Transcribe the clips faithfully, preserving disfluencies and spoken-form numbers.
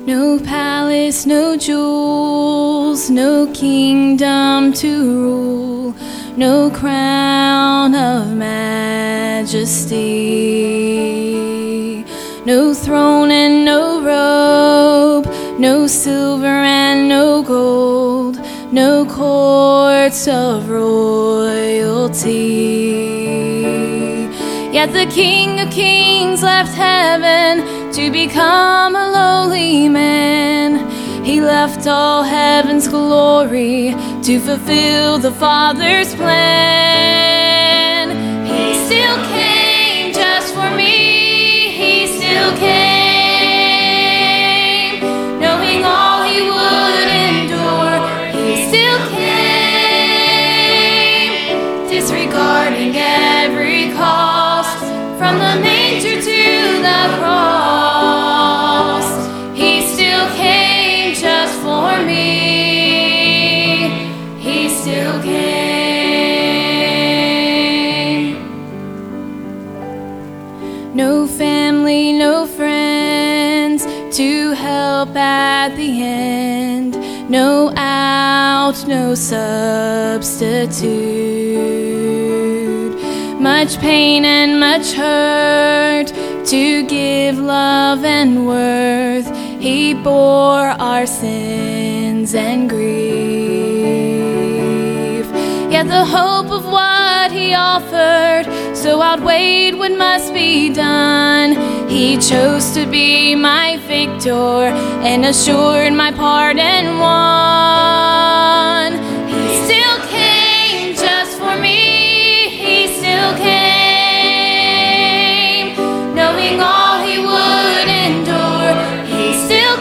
No palace, no jewels, no kingdom to rule, no crown of majesty, no throne and no robe, no silver and no gold, no courts of royalty. Yet the King of Kings left heaven to become a lowly man. He left all heaven's glory to fulfill the Father's plan. He still came just for me. He still came, knowing all he would endure. He still came, disregarding every cost, from the manger to the cross. He still came just for me. He still came. No family, no friends to help at the end. No out, no substitute. Much pain and much hurt to give love and worth. He bore our sins and grief. Yet the hope of what he offered so outweighed what must be done. He chose to be my victor and assured my pardon won. He still came just for me. He still came, knowing all he would endure. He still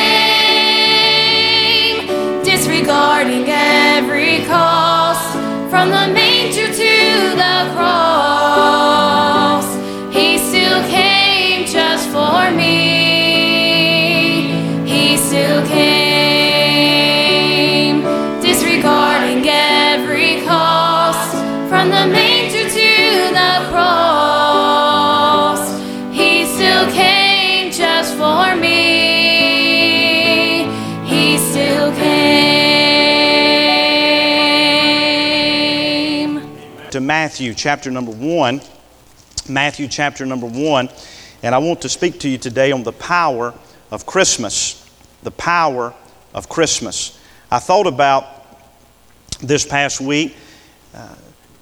came, disregarding every cost, from the manger to the cross. He still came just for me. He still came, disregarding every cost, from the manger to the cross. He still came just for me. He still came. To Matthew chapter number one. Matthew chapter number one. And I want to speak to you today on the power of Christmas. The power of Christmas. I thought about this past week, uh,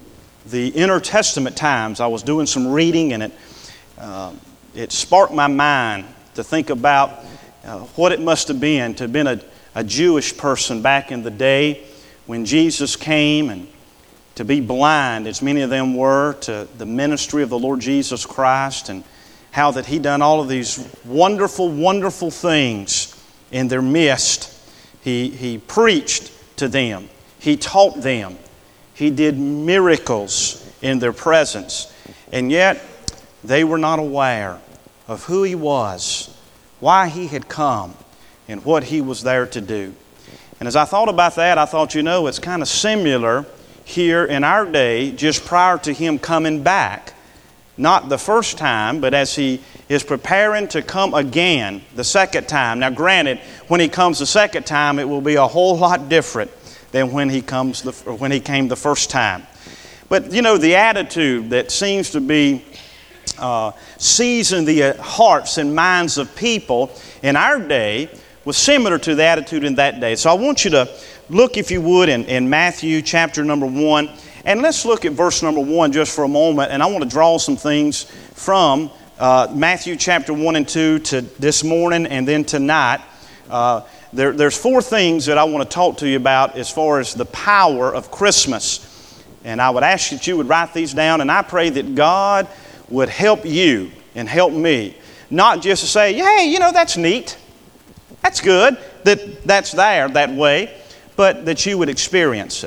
the intertestament times. I was doing some reading, and it uh, it sparked my mind to think about uh, what it must have been to have been a, a Jewish person back in the day when Jesus came, and to be blind, as many of them were, to the ministry of the Lord Jesus Christ, and how that He done all of these wonderful, wonderful things in their midst. He, he preached to them. He taught them. He did miracles in their presence. And yet, they were not aware of who He was, why He had come, and what He was there to do. And as I thought about that, I thought, you know, it's kind of similar here in our day, just prior to Him coming back. Not the first time, but as He is preparing to come again the second time. Now granted, when He comes the second time, it will be a whole lot different than when He comes the, or when He came the first time. But you know, the attitude that seems to be uh, seizing the hearts and minds of people in our day was similar to the attitude in that day. So I want you to look, if you would, in, in Matthew chapter number one. And let's look at verse number one just for a moment. And I want to draw some things from uh, Matthew chapter one and two to this morning and then tonight. Uh, there, there's four things that I want to talk to you about as far as the power of Christmas. And I would ask that you would write these down. And I pray that God would help you and help me. Not just to say, hey, you know, that's neat. That's good that that's there that way. But that you would experience it.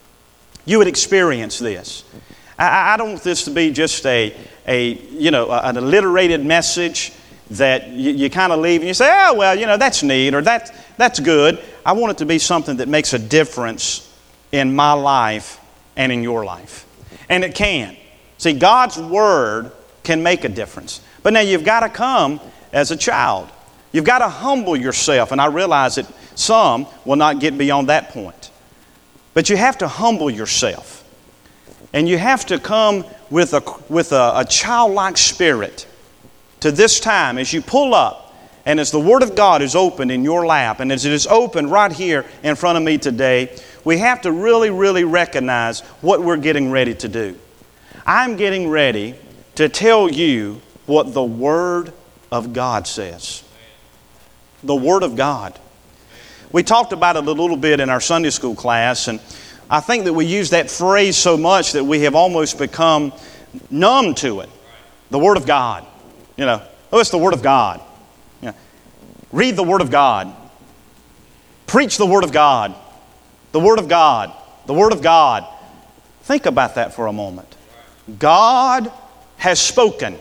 You would experience this. I, I don't want this to be just a, a you know, an alliterated message that you, you kind of leave and you say, oh, well, you know, that's neat or that's, that's good. I want it to be something that makes a difference in my life and in your life. And it can. See, God's Word can make a difference. But now you've got to come as a child. You've got to humble yourself. And I realize that some will not get beyond that point. But you have to humble yourself. And you have to come with a, with a, a childlike spirit to this time as you pull up and as the Word of God is opened in your lap and as it is opened right here in front of me today, we have to really, really recognize what we're getting ready to do. I'm getting ready to tell you what the Word of God says. The Word of God. We talked about it a little bit in our Sunday school class, and I think that we use that phrase so much that we have almost become numb to it. The Word of God. You know, oh, it's the Word of God. You know, read the Word of God. Preach the Word of God. The Word of God. The Word of God. Think about that for a moment. God has spoken.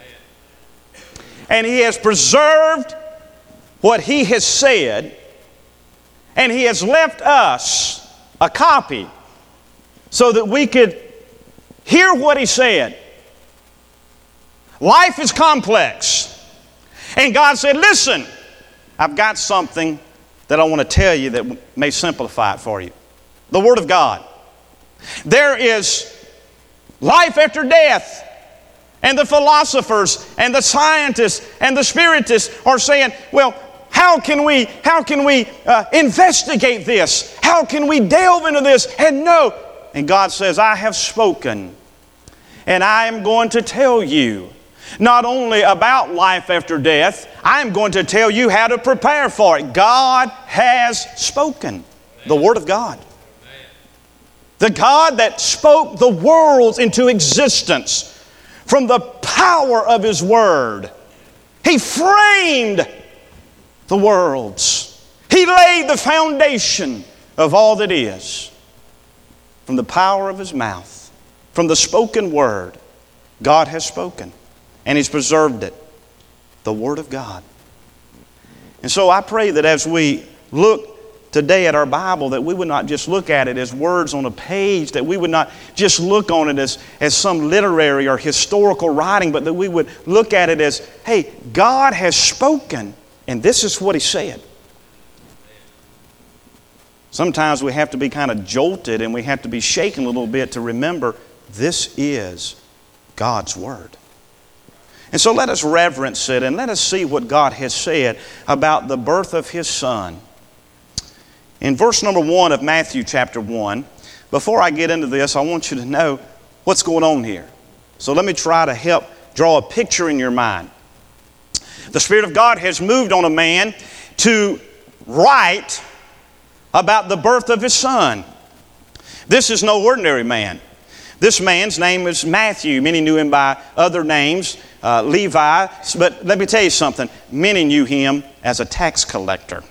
And He has preserved what He has said. And He has left us a copy so that we could hear what He said. Life is complex. And God said, listen, I've got something that I want to tell you that may simplify it for you. The Word of God. There is life after death. And the philosophers and the scientists and the spiritists are saying, well, how can we, how can we uh, investigate this? How can we delve into this and know? And God says, I have spoken. And I am going to tell you not only about life after death, I am going to tell you how to prepare for it. God has spoken. The Word of God. The God that spoke the worlds into existence from the power of His Word. He framed the worlds. He laid the foundation of all that is. From the power of His mouth, from the spoken Word, God has spoken. And He's preserved it. The Word of God. And so I pray that as we look today at our Bible, that we would not just look at it as words on a page, that we would not just look on it as, as some literary or historical writing, but that we would look at it as, hey, God has spoken, and this is what He said. Sometimes we have to be kind of jolted and we have to be shaken a little bit to remember this is God's Word. And so let us reverence it and let us see what God has said about the birth of His Son. In verse number one of Matthew chapter one, before I get into this, I want you to know what's going on here. So let me try to help draw a picture in your mind. The Spirit of God has moved on a man to write about the birth of His Son. This is no ordinary man. This man's name is Matthew. Many knew him by other names, uh, Levi. But let me tell you something. Many knew him as a tax collector.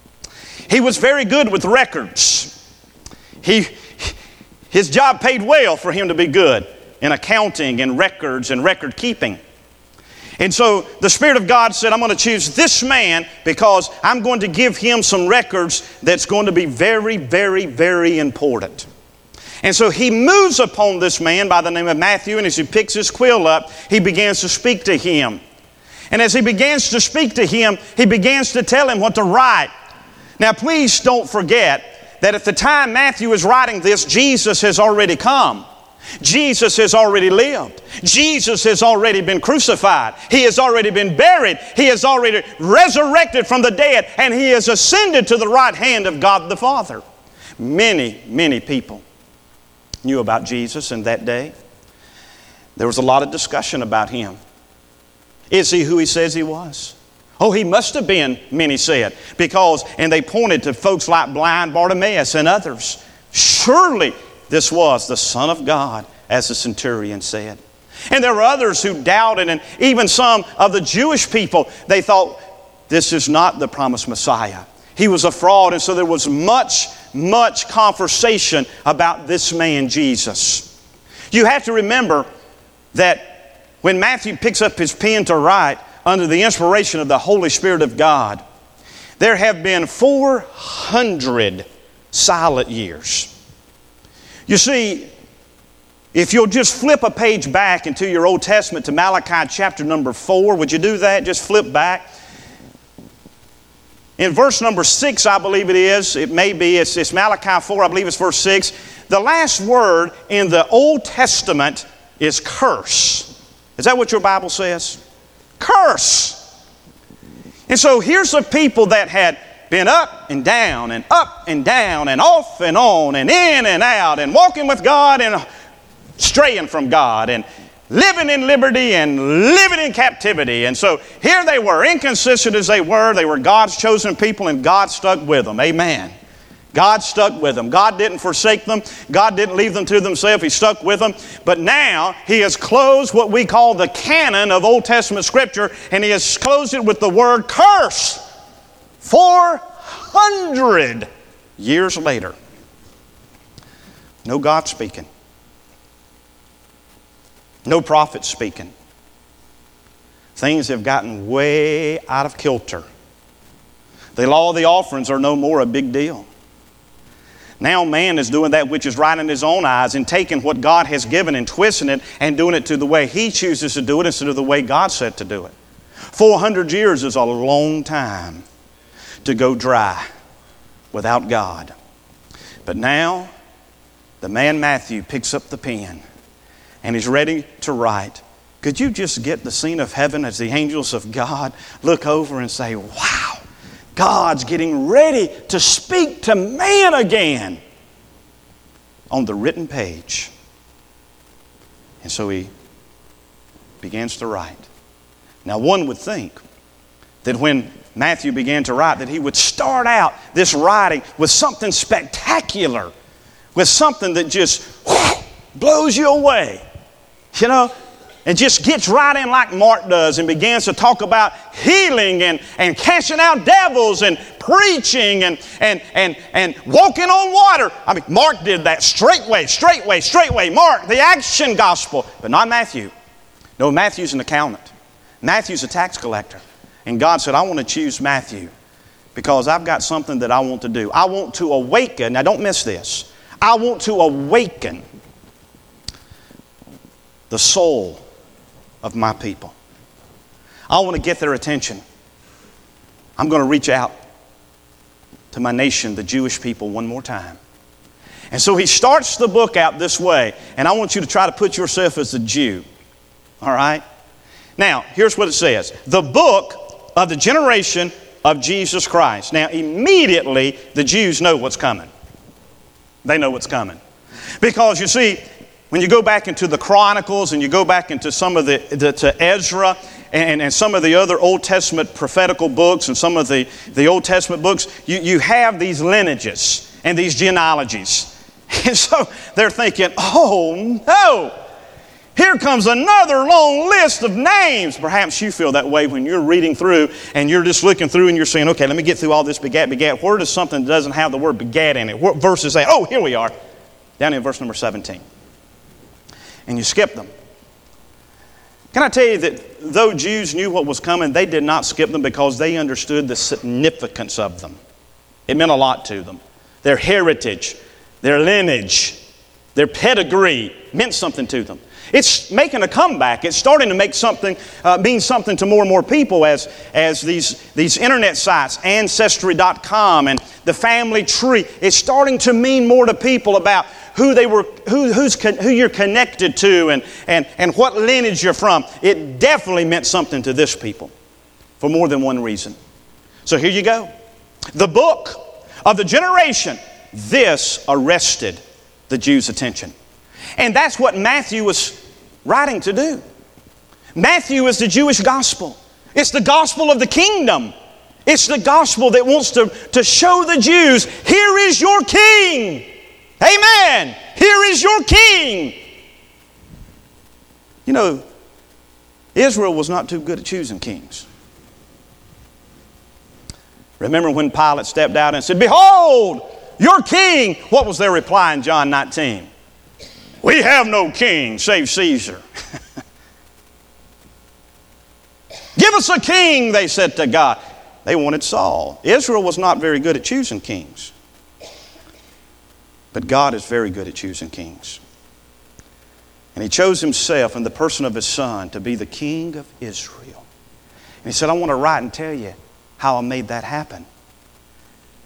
He was very good with records. He, his job paid well for him to be good in accounting and records and record keeping. And so the Spirit of God said, I'm going to choose this man because I'm going to give him some records that's going to be very, very, very important. And so He moves upon this man by the name of Matthew, and as he picks his quill up, he begins to speak to him. And as he begins to speak to him, he begins to tell him what to write. Now please don't forget that at the time Matthew is writing this, Jesus has already come. Jesus has already lived. Jesus has already been crucified. He has already been buried. He has already resurrected from the dead, and He has ascended to the right hand of God the Father. Many, many people knew about Jesus in that day. There was a lot of discussion about Him. Is He who He says He was? Oh, He must have been, many said, because, and they pointed to folks like blind Bartimaeus and others. Surely this was the Son of God, as the centurion said. And there were others who doubted, and even some of the Jewish people, they thought, this is not the promised Messiah. He was a fraud, and so there was much, much conversation about this man, Jesus. You have to remember that when Matthew picks up his pen to write under the inspiration of the Holy Spirit of God, there have been four hundred silent years. You see, if you'll just flip a page back into your Old Testament to Malachi chapter number four, would you do that? Just flip back. In verse number six, I believe it is, it may be, it's, it's Malachi four, I believe it's verse six. The last word in the Old Testament is curse. Is that what your Bible says? Curse. And so here's a people that had been up and down and up and down and off and on and in and out and walking with God and straying from God and living in liberty and living in captivity. And so here they were, inconsistent as they were. They were God's chosen people, and God stuck with them. Amen. God stuck with them. God didn't forsake them. God didn't leave them to themselves. He stuck with them. But now He has closed what we call the canon of Old Testament Scripture, and He has closed it with the word curse. four hundred years later. No God speaking. No prophet speaking. Things have gotten way out of kilter. The law of the offerings are no more a big deal. Now man is doing that which is right in his own eyes and taking what God has given and twisting it and doing it to the way he chooses to do it instead of the way God said to do it. four hundred years is a long time to go dry without God. But now the man Matthew picks up the pen and he's ready to write. Could you just get the scene of heaven as the angels of God look over and say, wow, God's getting ready to speak to man again on the written page. And so he begins to write. Now one would think that when Matthew began to write that he would start out this writing with something spectacular, with something that just whoosh, blows you away. You know, and just gets right in like Mark does and begins to talk about healing and, and casting out devils and preaching and, and, and, and walking on water. I mean, Mark did that straightway, straightway, straightway. Mark, the action gospel, but not Matthew. No, Matthew's an accountant. Matthew's a tax collector. And God said, I want to choose Matthew because I've got something that I want to do. I want to awaken. Now, don't miss this. I want to awaken the soul of my people. I want to get their attention. I'm going to reach out to my nation, the Jewish people, one more time. And so he starts the book out this way, and I want you to try to put yourself as a Jew. All right? Now, here's what it says. The book of the generation of Jesus Christ. Now, immediately, the Jews know what's coming. They know what's coming. Because, you see, when you go back into the Chronicles and you go back into some of the, the to Ezra and, and some of the other Old Testament prophetical books and some of the, the Old Testament books, you, you have these lineages and these genealogies. And so they're thinking, oh no, here comes another long list of names. Perhaps you feel that way when you're reading through and you're just looking through and you're saying, okay, let me get through all this begat, begat. Where does something that doesn't have the word begat in it? What verses say, oh, here we are, down in verse number seventeen. And you skip them. Can I tell you that though Jews knew what was coming, they did not skip them because they understood the significance of them. It meant a lot to them. Their heritage, their lineage, their pedigree meant something to them. It's making a comeback. It's starting to make something, uh, mean something to more and more people as, as these, these internet sites, Ancestry dot com and the family tree, it's starting to mean more to people about who they were, who, who's con- who you're connected to and, and, and what lineage you're from. It definitely meant something to this people for more than one reason. So here you go. The book of the generation, this arrested the Jews' attention. And that's what Matthew was writing to do. Matthew is the Jewish gospel. It's the gospel of the kingdom. It's the gospel that wants to, to show the Jews, here is your king. Amen. Here is your king. You know, Israel was not too good at choosing kings. Remember when Pilate stepped out and said, behold, your king. What was their reply in John nineteen? We have no king save Caesar. Give us a king, they said to God. They wanted Saul. Israel was not very good at choosing kings. But God is very good at choosing kings. And He chose Himself in the person of His Son to be the King of Israel. And He said, I want to write and tell you how I made that happen.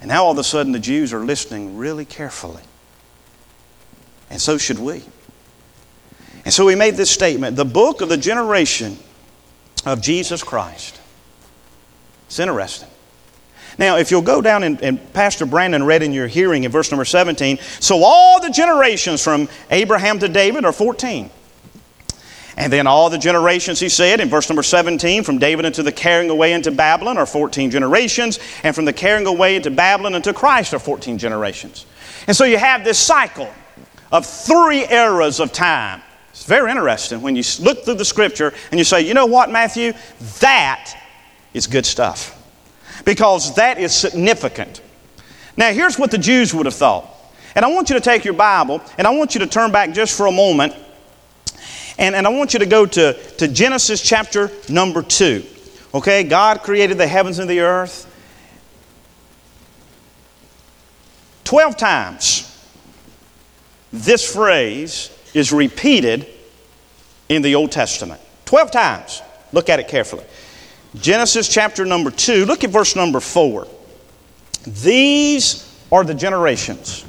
And now all of a sudden the Jews are listening really carefully. And so should we. And so he made this statement, the book of the generation of Jesus Christ. It's interesting. Now, if you'll go down and, and Pastor Brandon read in your hearing in verse number seventeen, so all the generations from Abraham to David are fourteen. And then all the generations, he said, in verse number seventeen, from David into the carrying away into Babylon are fourteen generations, and from the carrying away into Babylon into Christ are fourteen generations. And so you have this cycle of three eras of time. It's very interesting when you look through the Scripture and you say, you know what, Matthew? That is good stuff. Because that is significant. Now, here's what the Jews would have thought. And I want you to take your Bible, and I want you to turn back just for a moment. And, and I want you to go to, to Genesis chapter number two. Okay, God created the heavens and the earth. Twelve times this phrase is repeated in the Old Testament. Twelve times. Look at it carefully. Genesis chapter number two, look at verse number four. These are the generations.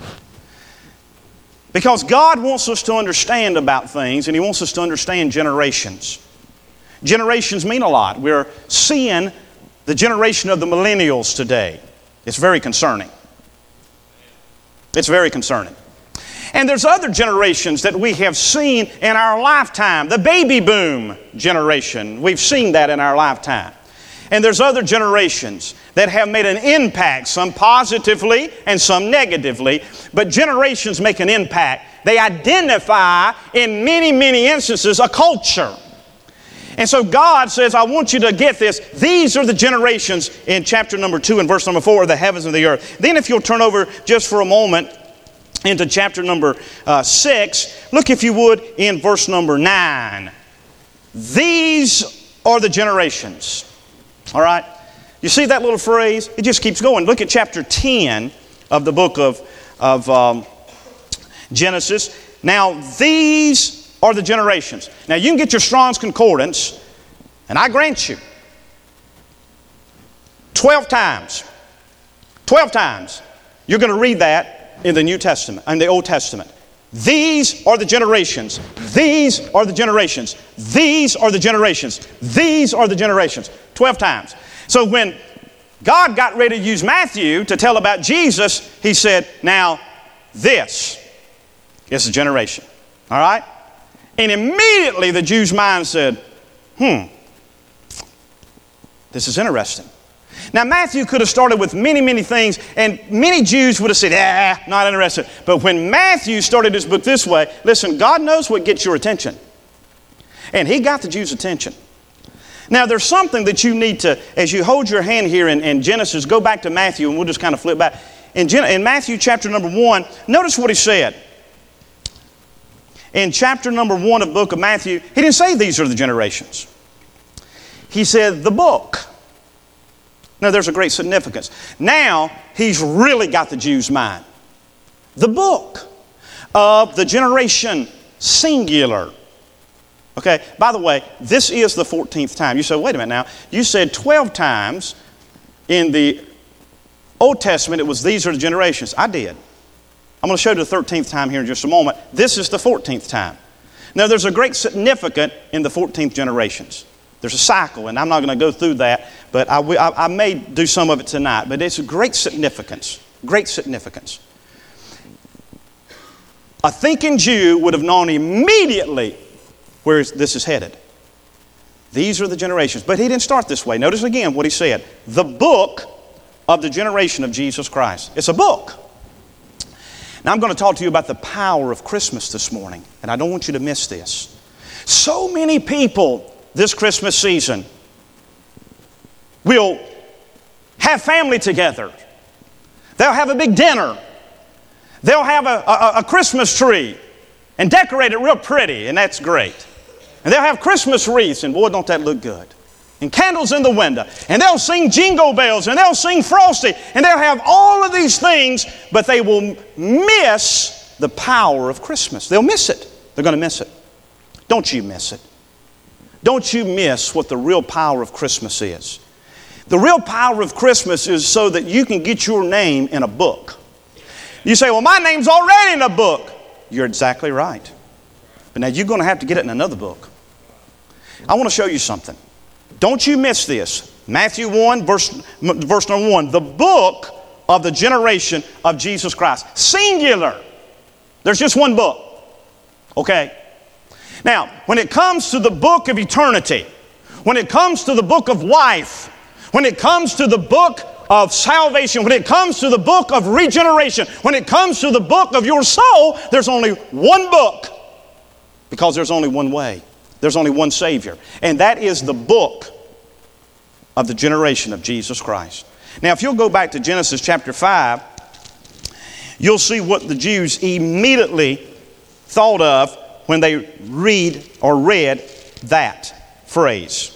Because God wants us to understand about things, and He wants us to understand generations. Generations mean a lot. We're seeing the generation of the millennials today. It's very concerning. It's very concerning. And there's other generations that we have seen in our lifetime. The baby boom generation. We've seen that in our lifetime. And there's other generations that have made an impact, some positively and some negatively. But generations make an impact. They identify, in many, many instances, a culture. And so God says, I want you to get this. These are the generations in chapter number two and verse number four of the heavens and the earth. Then if you'll turn over just for a moment into chapter number uh, six, look if you would in verse number nine. These are the generations. All right? You see that little phrase? It just keeps going. Look at chapter ten of the book of, of um, Genesis. Now, these are the generations. Now, you can get your Strong's Concordance, and I grant you, twelve times, twelve times, you're going to read that in the New Testament, in the Old Testament. These are the generations. These are the generations. These are the generations. These are the generations. Twelve times. So when God got ready to use Matthew to tell about Jesus, He said, now this is a generation. All right? And immediately the Jews' mind said, hmm, this is interesting. Now, Matthew could have started with many, many things, and many Jews would have said, ah, not interested. But when Matthew started his book this way, listen, God knows what gets your attention. And He got the Jews' attention. Now, there's something that you need to, as you hold your hand here in, in Genesis, go back to Matthew, and we'll just kind of flip back. In, Gen- in Matthew chapter number one, notice what he said. In chapter number one of the book of Matthew, he didn't say these are the generations. He said the book. Now, there's a great significance. Now, he's really got the Jews' mind. The book of the generation, singular. Okay, by the way, this is the fourteenth time. You say, wait a minute now. You said twelve times in the Old Testament it was these are the generations. I did. I'm going to show you the thirteenth time here in just a moment. This is the fourteenth time. Now, there's a great significance in the fourteenth generations. There's a cycle, and I'm not going to go through that, but I, I, I may do some of it tonight. But it's a great significance, great significance. A thinking Jew would have known immediately where this is headed. These are the generations. But he didn't start this way. Notice again what he said. The book of the generation of Jesus Christ. It's a book. Now I'm going to talk to you about the power of Christmas this morning, and I don't want you to miss this. So many people this Christmas season will have family together. They'll have a big dinner. They'll have a, a, a Christmas tree and decorate it real pretty, and that's great. And they'll have Christmas wreaths, and boy, don't that look good. And candles in the window. And they'll sing jingle bells, and they'll sing Frosty, and they'll have all of these things, but they will miss the power of Christmas. They'll miss it. They're going to miss it. Don't you miss it. Don't you miss what the real power of Christmas is. The real power of Christmas is so that you can get your name in a book. You say, well, my name's already in a book. You're exactly right. But now you're going to have to get it in another book. I want to show you something. Don't you miss this. Matthew one, verse, verse number one. The book of the generation of Jesus Christ. Singular. There's just one book. Okay? Now, when it comes to the book of eternity, when it comes to the book of life, when it comes to the book of salvation, when it comes to the book of regeneration, when it comes to the book of your soul, there's only one book. Because there's only one way. There's only one Savior. And that is the book of the generation of Jesus Christ. Now, if you'll go back to Genesis chapter five, you'll see what the Jews immediately thought of when they read or read that phrase.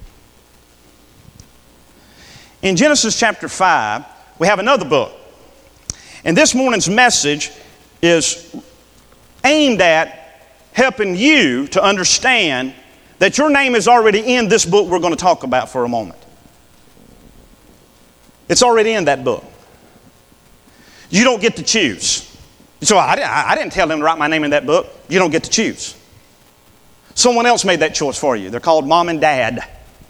In Genesis chapter five, we have another book. And this morning's message is aimed at helping you to understand that your name is already in this book we're going to talk about for a moment. It's already in that book. You don't get to choose. So I, I didn't tell them to write my name in that book. You don't get to choose. Someone else made that choice for you. They're called mom and dad.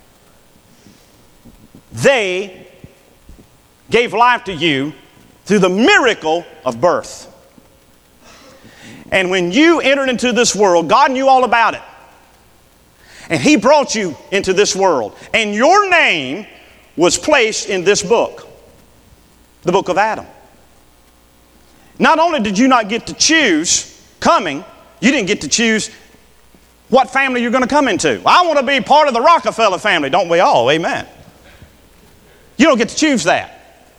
They gave life to you through the miracle of birth. And when you entered into this world, God knew all about it. And He brought you into this world. And your name was placed in this book, the book of Adam. Not only did you not get to choose coming, you didn't get to choose what family you're going to come into. I want to be part of the Rockefeller family. Don't we all? Amen. You don't get to choose that.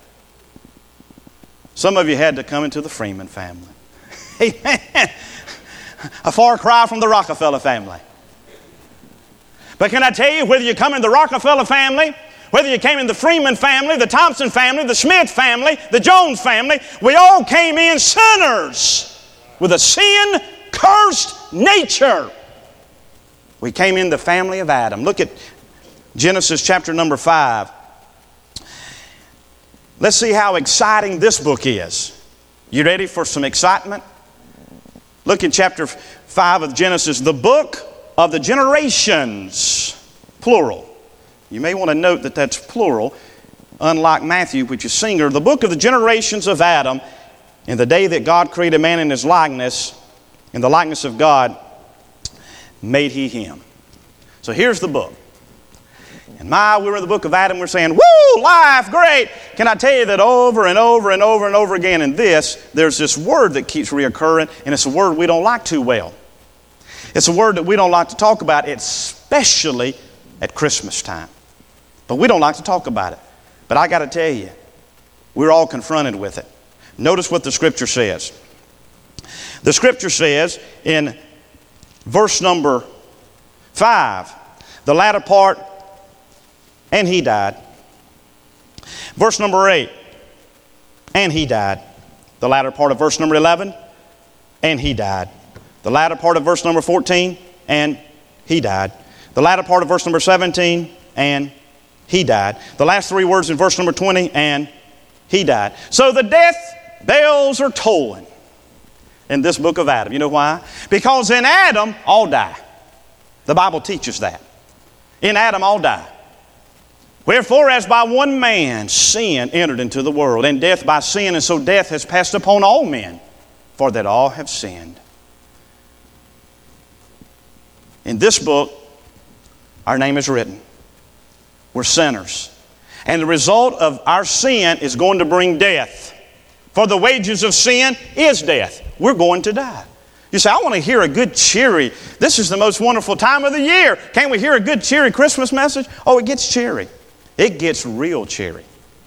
Some of you had to come into the Freeman family. Amen. A far cry from the Rockefeller family. But can I tell you, whether you come in the Rockefeller family, whether you came in the Freeman family, the Thompson family, the Smith family, the Jones family, we all came in sinners with a sin-cursed nature. We came in the family of Adam. Look at Genesis chapter number five. Let's see how exciting this book is. You ready for some excitement? Look in chapter five of Genesis, the book of the generations, plural. You may want to note that that's plural, unlike Matthew, which is singular. The book of the generations of Adam, in the day that God created man in His likeness, in the likeness of God, made He him. So here's the book. And my, we were in the book of Adam, we're saying, woo, life, great. Can I tell you that over and over and over and over again in this, there's this word that keeps reoccurring, and it's a word we don't like too well. It's a word that we don't like to talk about, especially at Christmas time. But we don't like to talk about it. But I got to tell you, we're all confronted with it. Notice what the Scripture says. The Scripture says in verse number five, the latter part, and he died. Verse number eight, and he died. The latter part of verse number eleven, and he died. The latter part of verse number fourteen, and he died. The latter part of verse number seventeen, and he died. The last three words in verse number twenty, and he died. So the death bells are tolling in this book of Adam. You know why? Because in Adam, all die. The Bible teaches that. In Adam, all die. Wherefore, as by one man sin entered into the world, and death by sin, and so death has passed upon all men, for that all have sinned. In this book, our name is written. We're sinners. And the result of our sin is going to bring death. For the wages of sin is death. We're going to die. You say, I want to hear a good cheery. This is the most wonderful time of the year. Can't we hear a good cheery Christmas message? Oh, it gets cheery. It gets real cheery.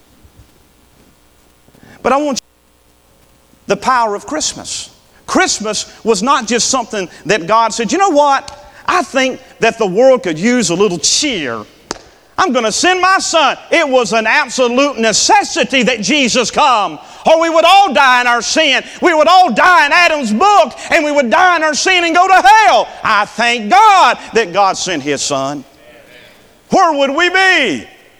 But I want you to know the power of Christmas. Christmas was not just something that God said, you know what? I think that the world could use a little cheer. I'm going to send my son. It was an absolute necessity that Jesus come, or we would all die in our sin. We would all die in Adam's book, and we would die in our sin and go to hell. I thank God that God sent His Son. Where would we be?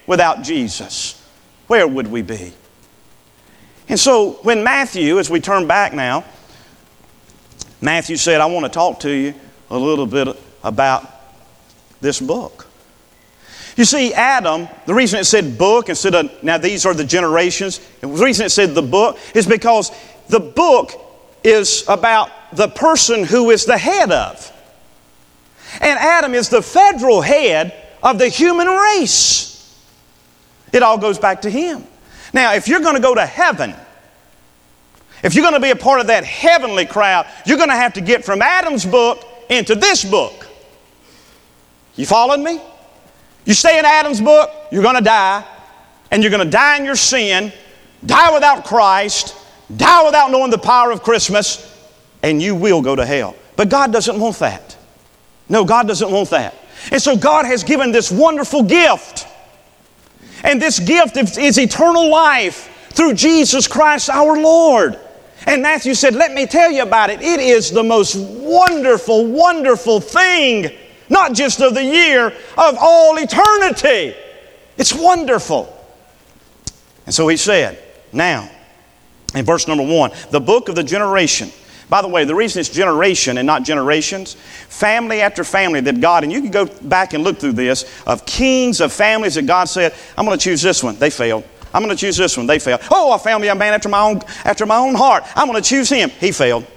without Jesus, where would we be? And so when Matthew, as we turn back now, Matthew said, I want to talk to you a little bit about this book. You see, Adam, the reason it said book instead of, now these are the generations, the reason it said the book is because the book is about the person who is the head of. And Adam is the federal head of the human race. It all goes back to him. Now, if you're going to go to heaven, if you're going to be a part of that heavenly crowd, you're going to have to get from Adam's book into this book. You following me? You stay in Adam's book, you're going to die, and you're going to die in your sin, die without Christ, die without knowing the power of Christmas, and you will go to hell. But God doesn't want that. No, God doesn't want that. And so God has given this wonderful gift. And this gift is eternal life through Jesus Christ our Lord. And Matthew said, let me tell you about it. It is the most wonderful, wonderful thing, not just of the year, of all eternity. It's wonderful. And so he said, now, in verse number one, the book of the generation. By the way, the reason it's generation and not generations, family after family that God, and you can go back and look through this, of kings, of families that God said, I'm going to choose this one. They failed. I'm going to choose this one. They failed. Oh, I found me a man after my own, after my own heart. I'm going to choose him. He failed.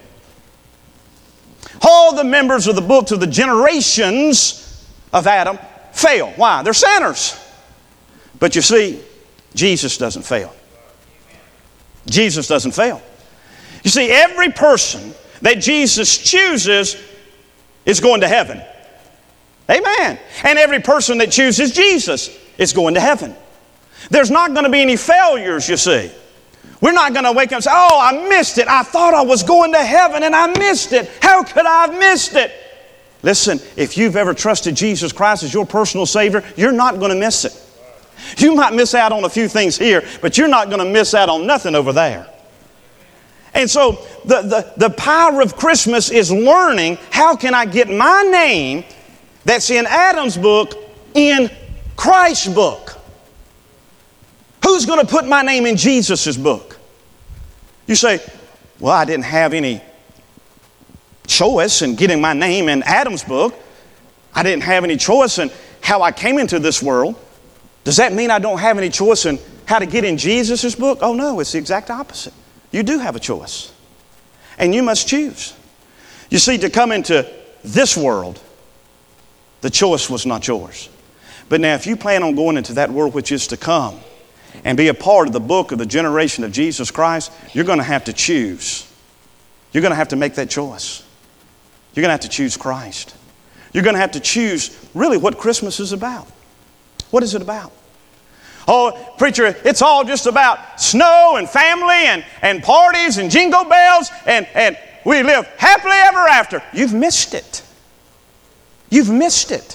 All the members of the books of the generations of Adam fail. Why? They're sinners. But you see, Jesus doesn't fail. Jesus doesn't fail. You see, every person that Jesus chooses is going to heaven. Amen. And every person that chooses Jesus is going to heaven. There's not going to be any failures, you see. We're not going to wake up and say, oh, I missed it. I thought I was going to heaven and I missed it. How could I have missed it? Listen, if you've ever trusted Jesus Christ as your personal Savior, you're not going to miss it. You might miss out on a few things here, but you're not going to miss out on nothing over there. And so the, the, the power of Christmas is learning, how can I get my name that's in Adam's book in Christ's book? Who's going to put my name in Jesus' book? You say, well, I didn't have any choice in getting my name in Adam's book. I didn't have any choice in how I came into this world. Does that mean I don't have any choice in how to get in Jesus' book? Oh no, it's the exact opposite. You do have a choice. And you must choose. You see, to come into this world, the choice was not yours. But now if you plan on going into that world which is to come and be a part of the book of the generation of Jesus Christ, you're going to have to choose. You're going to have to make that choice. You're going to have to choose Christ. You're going to have to choose really what Christmas is about. What is it about? Oh, preacher, it's all just about snow and family and, and parties and jingle bells and, and we live happily ever after. You've missed it. You've missed it.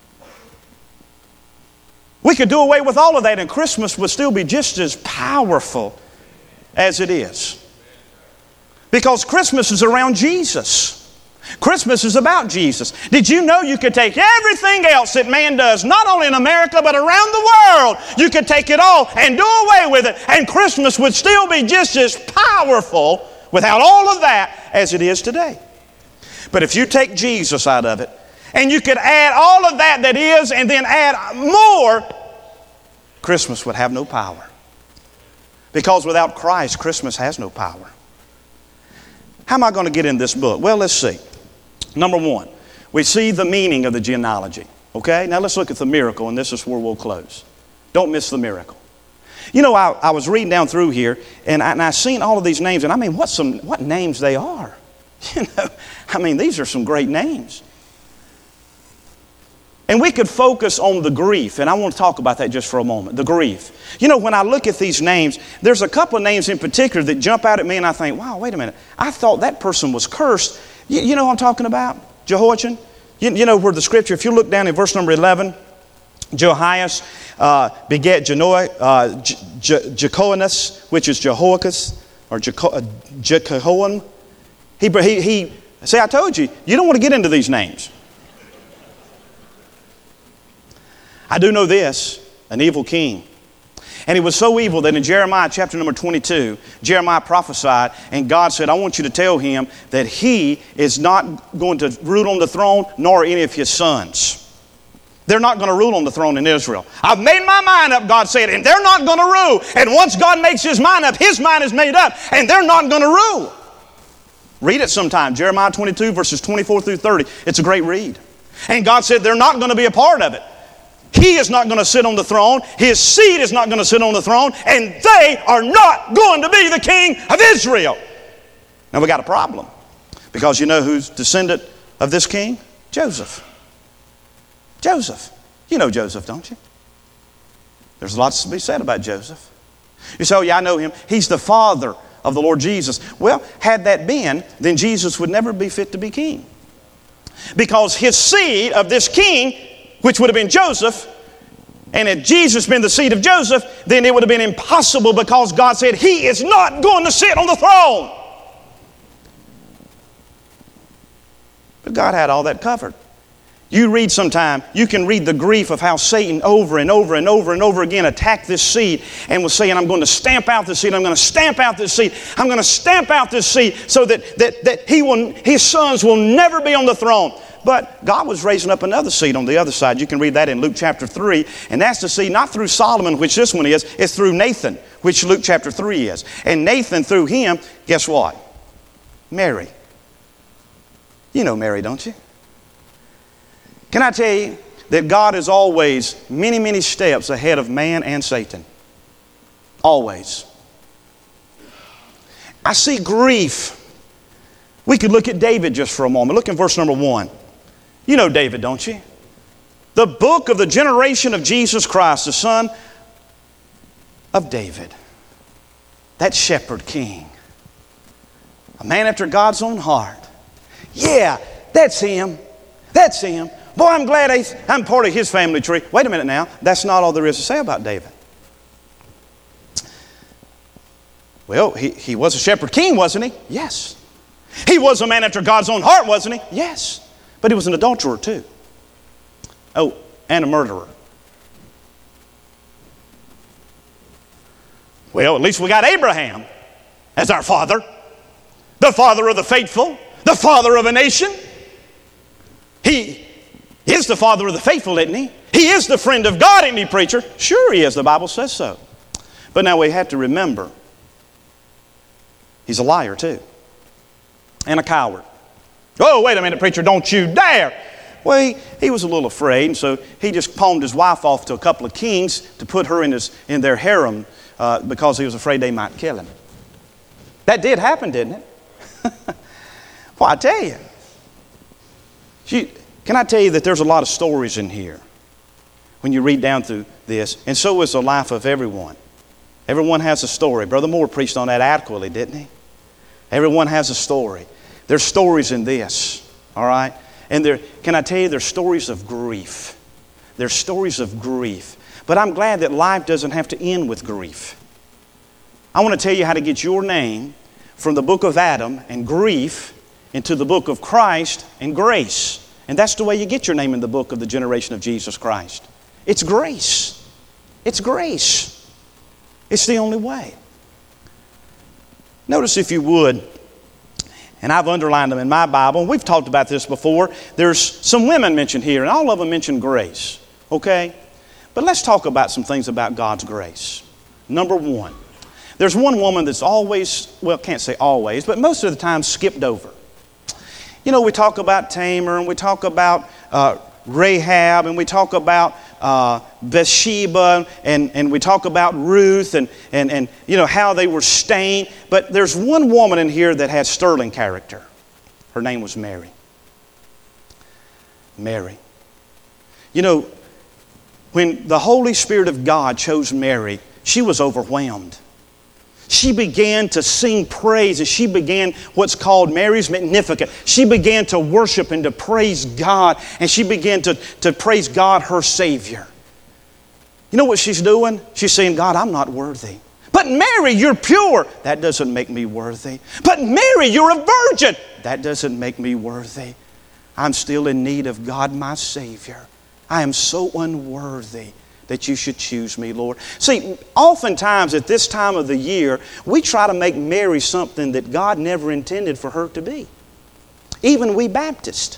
We could do away with all of that and Christmas would still be just as powerful as it is. Because Christmas is around Jesus. Christmas is about Jesus. Did you know you could take everything else that man does, not only in America, but around the world? You could take it all and do away with it, and Christmas would still be just as powerful without all of that as it is today. But if you take Jesus out of it, and you could add all of that that is, and then add more, Christmas would have no power. Because without Christ, Christmas has no power. How am I going to get in this book? Well, let's see. Number one, we see the meaning of the genealogy. Okay? Now let's look at the miracle, and this is where we'll close. Don't miss the miracle. You know, I, I was reading down through here, and I, and I seen all of these names, and I mean, what some what names they are. You know, I mean, these are some great names. And we could focus on the grief, and I want to talk about that just for a moment, the grief. You know, when I look at these names, there's a couple of names in particular that jump out at me, and I think, wow, wait a minute. I thought that person was cursed. You, you know what I'm talking about? Jehoiachin. You, you know where the scripture, if you look down in verse number eleven, Jehoias uh, begat Jenoi, uh, Je- Je- Jehoianas, which is Jehoiacus, or Jeho- uh, Jehoiam. He, he, he, see, I told you, you don't want to get into these names. I do know this. an evil king. And he was so evil that in Jeremiah chapter number twenty-two, Jeremiah prophesied, and God said, I want you to tell him that he is not going to rule on the throne, nor any of his sons. They're not going to rule on the throne in Israel. I've made my mind up, God said, and they're not going to rule. And once God makes his mind up, his mind is made up, and they're not going to rule. Read it sometime, Jeremiah twenty-two, verses twenty-four through thirty. It's a great read. And God said they're not going to be a part of it. He is not going to sit on the throne. His seed is not going to sit on the throne. And they are not going to be the king of Israel. Now we got a problem. Because you know who's descendant of this king? Joseph. Joseph. You know Joseph, don't you? There's lots to be said about Joseph. You say, oh yeah, I know him. He's the father of the Lord Jesus. Well, had that been, then Jesus would never be fit to be king. Because his seed of this king, which would have been Joseph, and had Jesus been the seed of Joseph, then it would have been impossible because God said he is not going to sit on the throne. But God had all that covered. You read sometime, you can read the grief of how Satan over and over and over and over again attacked this seed and was saying, I'm going to stamp out this seed, I'm going to stamp out this seed, I'm going to stamp out this seed so that, that, that he will, his sons will never be on the throne. But God was raising up another seed on the other side. You can read that in Luke chapter three. And that's the seed not through Solomon, which this one is. It's through Nathan, which Luke chapter three is. And Nathan, through him, guess what? Mary. You know Mary, don't you? Can I tell you that God is always many, many steps ahead of man and Satan? Always. I see grief. We could look at David just for a moment. Look in verse number one. You know David, don't you? The book of the generation of Jesus Christ, the son of David. That shepherd king. A man after God's own heart. Yeah, that's him. That's him. Boy, I'm glad I, I'm part of his family tree. Wait a minute now. That's not all there is to say about David. Well, he, he was a shepherd king, wasn't he? Yes. He was a man after God's own heart, wasn't he? Yes. But he was an adulterer too. Oh, and a murderer. Well, at least we got Abraham as our father. The father of the faithful. The father of a nation. He is the father of the faithful, isn't he? He is the friend of God, isn't he, preacher? Sure he is. The Bible says so. But now we have to remember, he's a liar too. And a coward. Oh, wait a minute, preacher, don't you dare. Well, he, he was a little afraid, and so he just pawned his wife off to a couple of kings to put her in, his, in their harem uh, because he was afraid they might kill him. That did happen, didn't it? Well, I tell you. She, can I tell you that there's a lot of stories in here when you read down through this, and so is the life of everyone. Everyone has a story. Brother Moore preached on that adequately, didn't he? Everyone has a story. There's stories in this, all right? And there, can I tell you, there's stories of grief. There's stories of grief. But I'm glad that life doesn't have to end with grief. I want to tell you how to get your name from the book of Adam and grief into the book of Christ and grace. And that's the way you get your name in the book of the generation of Jesus Christ. It's grace. It's grace. It's the only way. Notice, if you would, and I've underlined them in my Bible. We've talked about this before. There's some women mentioned here, and all of them mention grace. Okay? But let's talk about some things about God's grace. Number one, there's one woman that's always, well, can't say always, but most of the time skipped over. You know, we talk about Tamar, and we talk about uh, Rahab, and we talk about uh, Bathsheba, and, and we talk about Ruth, and, and, and you know how they were stained. But there's one woman in here that had sterling character. Her name was Mary. Mary. You know, when the Holy Spirit of God chose Mary, she was overwhelmed. She began to sing praise, and she began what's called Mary's Magnificat. She began to worship and to praise God, and she began to, to praise God, her Savior. You know what she's doing? She's saying, God, I'm not worthy. But Mary, you're pure. That doesn't make me worthy. But Mary, you're a virgin. That doesn't make me worthy. I'm still in need of God, my Savior. I am so unworthy that you should choose me, Lord. See, oftentimes at this time of the year, we try to make Mary something that God never intended for her to be. Even we Baptists.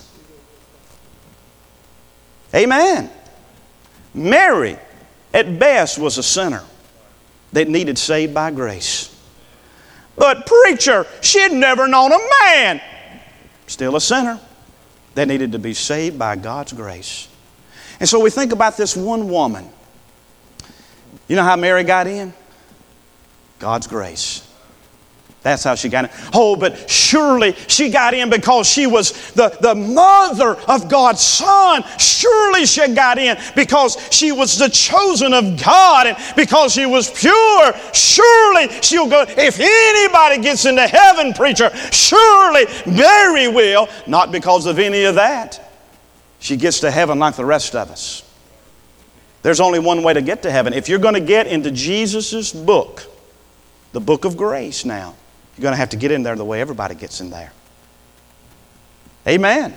Amen. Mary, at best, was a sinner that needed saved by grace. But preacher, she had never known a man. Still a sinner that needed to be saved by God's grace. And so we think about this one woman. You know how Mary got in? God's grace. That's how she got in. Oh, but surely she got in because she was the, the mother of God's Son. Surely she got in because she was the chosen of God and because she was pure. Surely she'll go. If anybody gets into heaven, preacher, surely Mary will. Not because of any of that. She gets to heaven like the rest of us. There's only one way to get to heaven. If you're going to get into Jesus' book, the book of grace now, you're going to have to get in there the way everybody gets in there. Amen.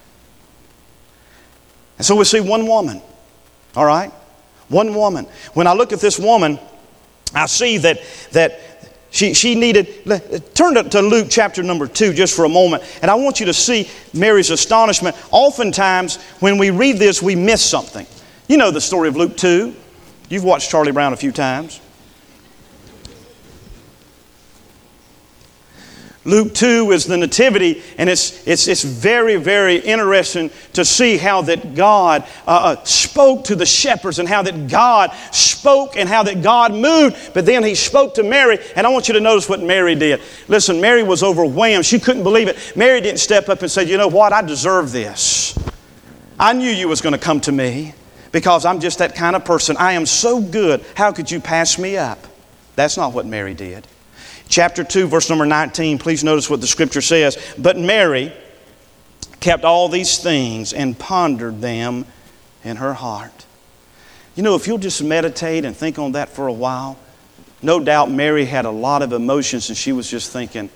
And so we see one woman. All right? One woman. When I look at this woman, I see that, that she, she needed... Turn to, to Luke chapter number two just for a moment. And I want you to see Mary's astonishment. Oftentimes, when we read this, we miss something. You know the story of Luke two. You've watched Charlie Brown a few times. Luke two is the nativity, and it's, it's, it's very, very interesting to see how that God uh, spoke to the shepherds and how that God spoke and how that God moved. But then He spoke to Mary, and I want you to notice what Mary did. Listen, Mary was overwhelmed. She couldn't believe it. Mary didn't step up and say, you know what, I deserve this. I knew you was going to come to me because I'm just that kind of person. I am so good. How could you pass me up? That's not what Mary did. Chapter two, verse number nineteen, please notice what the Scripture says. But Mary kept all these things and pondered them in her heart. You know, if you'll just meditate and think on that for a while, no doubt Mary had a lot of emotions and she was just thinking,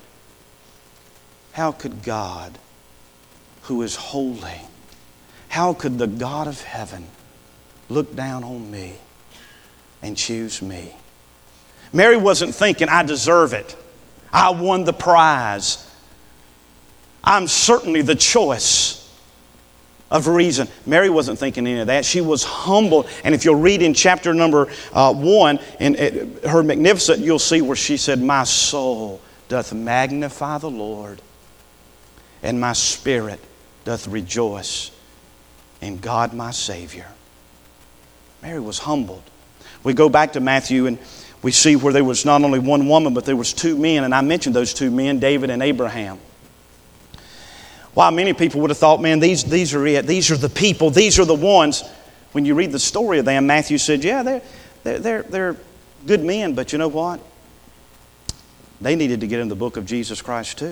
how could God, who is holy, how could the God of heaven look down on me and choose me? Mary wasn't thinking, I deserve it. I won the prize. I'm certainly the choice of reason. Mary wasn't thinking any of that. She was humble. And if you'll read in chapter number uh, one, in uh, her Magnificat, you'll see where she said, my soul doth magnify the Lord, and my spirit doth rejoice in God my Savior. Mary was humbled. We go back to Matthew and we see where there was not only one woman, but there was two men. And I mentioned those two men, David and Abraham. Why, many people would have thought, man, these, these are it. These are the people. These are the ones. When you read the story of them, Matthew said, yeah, they're, they're, they're, they're good men. But you know what? They needed to get in the book of Jesus Christ too.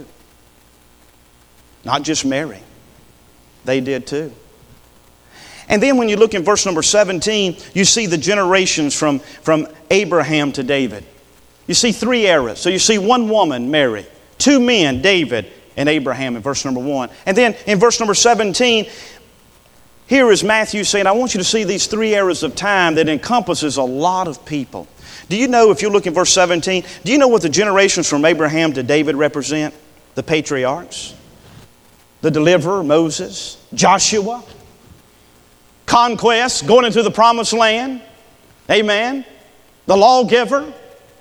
Not just Mary. They did too. And then when you look in verse number seventeen, you see the generations from, from Abraham to David. You see three eras. So you see one woman, Mary, two men, David and Abraham in verse number one. And then in verse number seventeen, here is Matthew saying, I want you to see these three eras of time that encompasses a lot of people. Do you know, if you look in verse seventeen, do you know what the generations from Abraham to David represent? The patriarchs, the deliverer, Moses, Joshua, conquest, going into the promised land. Amen. The lawgiver.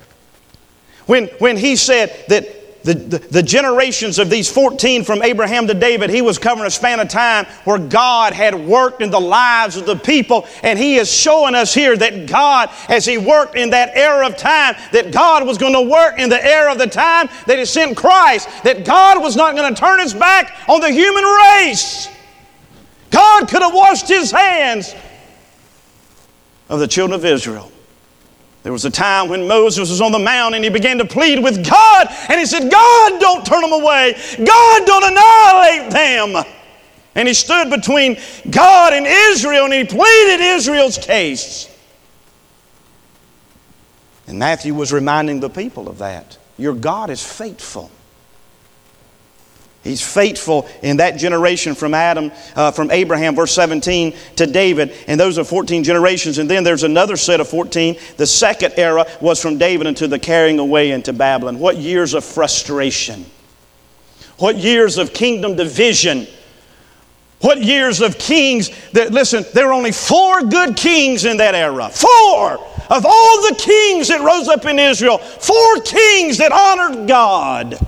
When, when he said that the, the, the generations of these fourteen from Abraham to David, he was covering a span of time where God had worked in the lives of the people. And he is showing us here that God, as he worked in that era of time, that God was going to work in the era of the time that he sent Christ. That God was not going to turn his back on the human race. God could have washed his hands of the children of Israel. There was a time when Moses was on the mount and he began to plead with God. And he said, God, don't turn them away. God, don't annihilate them. And he stood between God and Israel and he pleaded Israel's case. And Matthew was reminding the people of that. Your God is faithful. He's faithful in that generation from Adam, uh, from Abraham, verse seventeen, to David. And those are fourteen generations. And then there's another set of fourteen. The second era was from David unto the carrying away into Babylon. What years of frustration. What years of kingdom division. What years of kings that, listen, there were only four good kings in that era. Four! Of all the kings that rose up in Israel, four kings that honored God.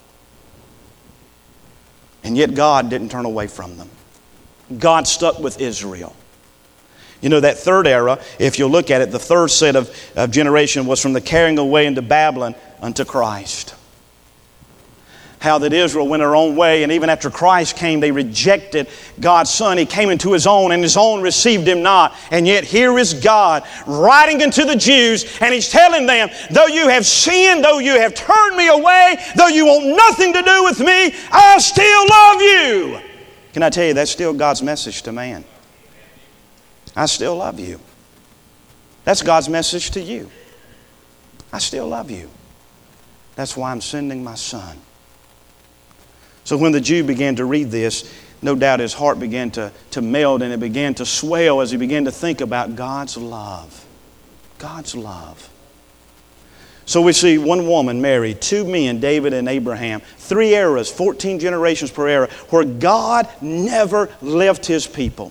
And yet God didn't turn away from them. God stuck with Israel. You know, that third era, if you look at it, the third set of, of generation was from the carrying away into Babylon unto Christ. How that Israel went their own way, and even after Christ came, they rejected God's Son. He came into His own, and His own received Him not. And yet here is God writing unto the Jews, and He's telling them, though you have sinned, though you have turned me away, though you want nothing to do with me, I still love you. Can I tell you, that's still God's message to man. I still love you. That's God's message to you. I still love you. That's why I'm sending my Son. So when the Jew began to read this, no doubt his heart began to, to melt, and it began to swell as he began to think about God's love. God's love. So we see one woman married, two men, David and Abraham, three eras, fourteen generations per era, where God never left His people.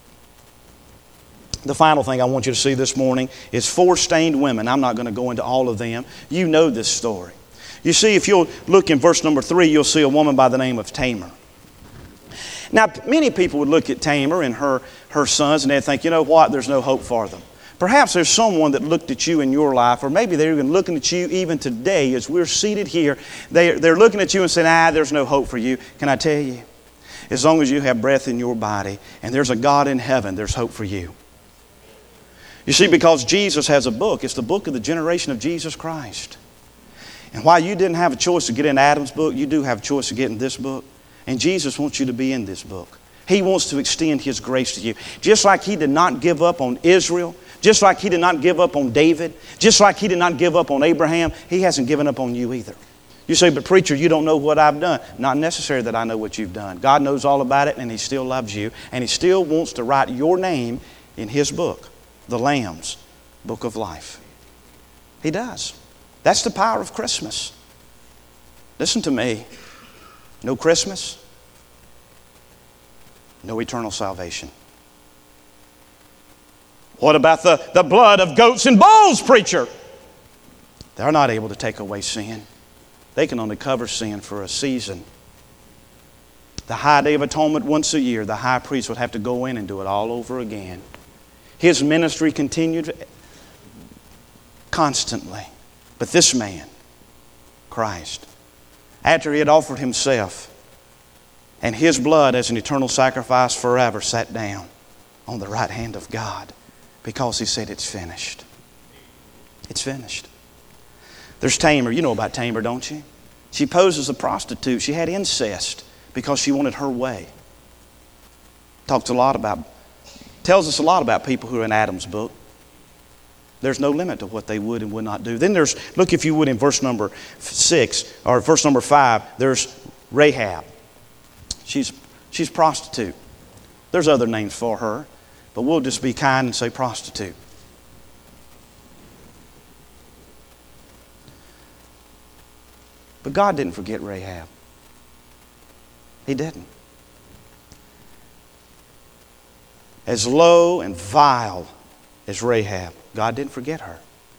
The final thing I want you to see this morning is four stained women. I'm not going to go into all of them. You know this story. You see, if you'll look in verse number three, you'll see a woman by the name of Tamar. Now, many people would look at Tamar and her, her sons, and they'd think, you know what, there's no hope for them. Perhaps there's someone that looked at you in your life, or maybe they're even looking at you even today as we're seated here. They, they're looking at you and saying, ah, there's no hope for you. Can I tell you, as long as you have breath in your body and there's a God in heaven, there's hope for you. You see, because Jesus has a book. It's the book of the generation of Jesus Christ. And while you didn't have a choice to get in Adam's book, you do have a choice to get in this book. And Jesus wants you to be in this book. He wants to extend His grace to you. Just like He did not give up on Israel, just like He did not give up on David, just like He did not give up on Abraham, He hasn't given up on you either. You say, but preacher, you don't know what I've done. Not necessary that I know what you've done. God knows all about it, and He still loves you. And He still wants to write your name in His book, the Lamb's Book of Life. He does. That's the power of Christmas. Listen to me. No Christmas, no eternal salvation. What about the, the blood of goats and bulls, preacher? They're not able to take away sin. They can only cover sin for a season. The high day of atonement once a year, the high priest would have to go in and do it all over again. His ministry continued constantly. But this man, Christ, after He had offered Himself and His blood as an eternal sacrifice forever, sat down on the right hand of God because He said, it's finished. It's finished. There's Tamar. You know about Tamar, don't you? She posed as a prostitute. She had incest because she wanted her way. Talks a lot about, tells us a lot about people who are in Adam's book. There's no limit to what they would and would not do. Then there's, look if you would in verse number six, or verse number five, there's Rahab. She's, she's prostitute. There's other names for her, but we'll just be kind and say prostitute. But God didn't forget Rahab. He didn't. As low and vile as Rahab, God didn't forget her.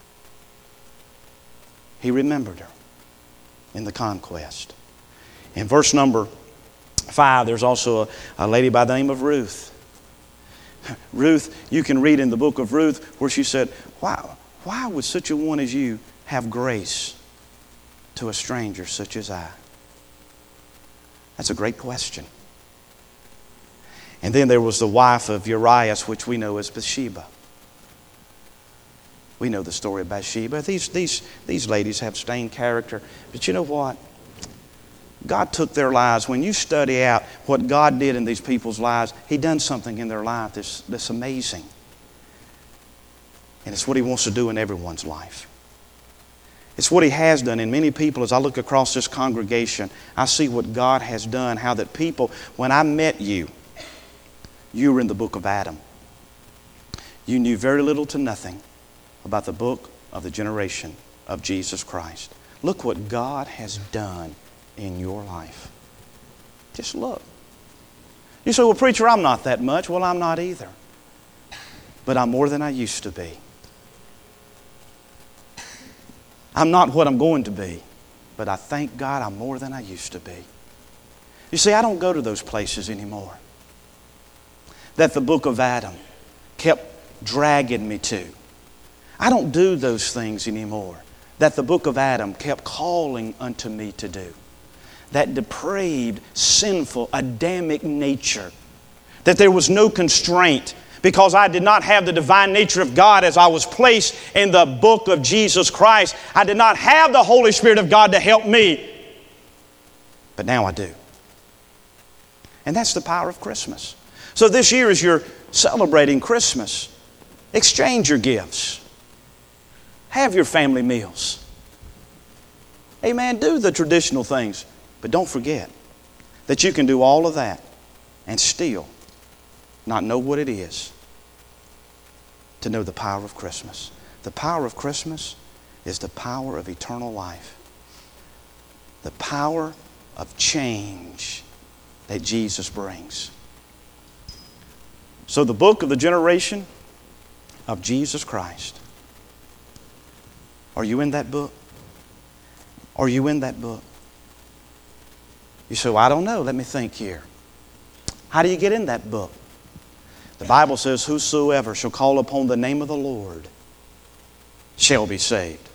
He remembered her in the conquest. In verse number five, there's also a, a lady by the name of Ruth. Ruth, you can read in the book of Ruth where she said, why, why would such a one as you have grace to a stranger such as I? That's a great question. And then there was the wife of Urias, which we know as Bathsheba. We know the story of Bathsheba. These, these, these ladies have stained character. But you know what? God took their lives. When you study out what God did in these people's lives, He done something in their life that's, that's amazing. And it's what He wants to do in everyone's life. It's what He has done. And many people, as I look across this congregation, I see what God has done, how that people, when I met you, you were in the book of Adam. You knew very little to nothing about the book of the generation of Jesus Christ. Look what God has done in your life. Just look. You say, well, preacher, I'm not that much. Well, I'm not either. But I'm more than I used to be. I'm not what I'm going to be. But I thank God I'm more than I used to be. You see, I don't go to those places anymore that the book of Adam kept dragging me to. I don't do those things anymore that the book of Adam kept calling unto me to do. That depraved, sinful, Adamic nature. That there was no constraint because I did not have the divine nature of God as I was placed in the book of Jesus Christ. I did not have the Holy Spirit of God to help me. But now I do. And that's the power of Christmas. So this year as you're celebrating Christmas, exchange your gifts. Have your family meals. Amen. Do the traditional things. But don't forget that you can do all of that and still not know what it is to know the power of Christmas. The power of Christmas is the power of eternal life. The power of change that Jesus brings. So the book of the generation of Jesus Christ. Are you in that book? Are you in that book? You say, well, I don't know. Let me think here. How do you get in that book? The Bible says, whosoever shall call upon the name of the Lord shall be saved.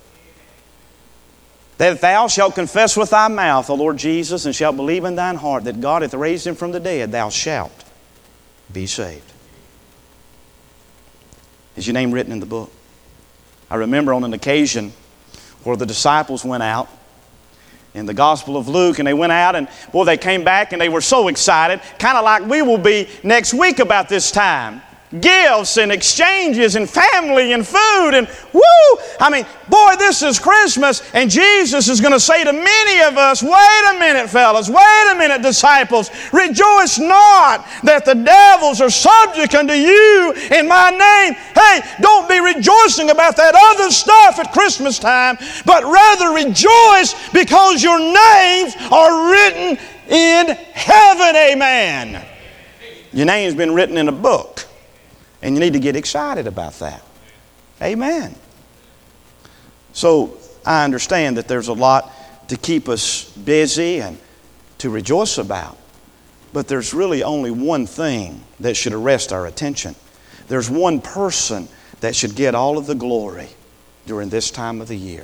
That thou shalt confess with thy mouth the Lord Jesus and shalt believe in thine heart that God hath raised him from the dead, thou shalt be saved. Is your name written in the book? I remember on an occasion where the disciples went out in the Gospel of Luke, and they went out and, boy, they came back and they were so excited, kind of like we will be next week about this time. Gifts and exchanges and family and food and woo! I mean, boy, this is Christmas, and Jesus is going to say to many of us, wait a minute, fellas, wait a minute, disciples, rejoice not that the devils are subject unto you in my name. Hey, don't be rejoicing about that other stuff at Christmas time, but rather rejoice because your names are written in heaven, amen. Your name's been written in a book. And you need to get excited about that. Amen. So I understand that there's a lot to keep us busy and to rejoice about. But there's really only one thing that should arrest our attention. There's one person that should get all of the glory during this time of the year.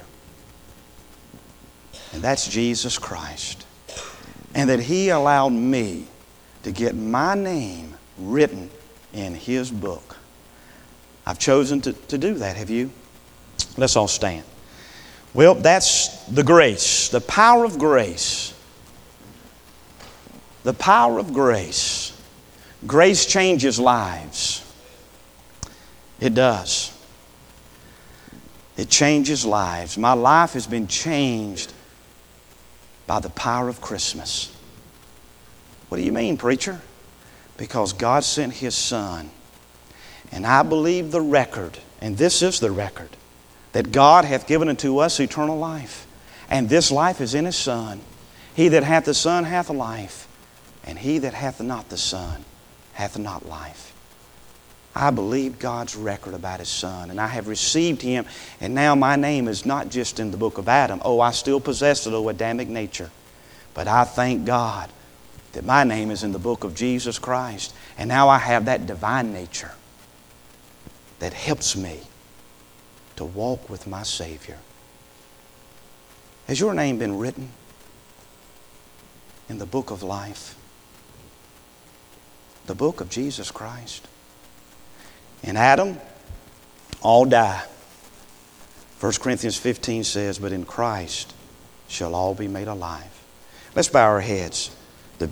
And that's Jesus Christ. And that He allowed me to get my name written in His book. I've chosen to, to do that. Have you? Let's all stand. Well, that's the grace, the power of grace. The power of grace. Grace changes lives. It does. It changes lives. My life has been changed by the power of Christmas. What do you mean, preacher? Because God sent His Son. And I believe the record, and this is the record, that God hath given unto us eternal life. And this life is in His Son. He that hath the Son hath life. And he that hath not the Son hath not life. I believe God's record about His Son. And I have received Him. And now my name is not just in the book of Adam. Oh, I still possess the old Adamic nature. But I thank God that my name is in the book of Jesus Christ. And now I have that divine nature that helps me to walk with my Savior. Has your name been written in the book of life? The book of Jesus Christ. In Adam, all die. First Corinthians fifteen says, but in Christ shall all be made alive. Let's bow our heads.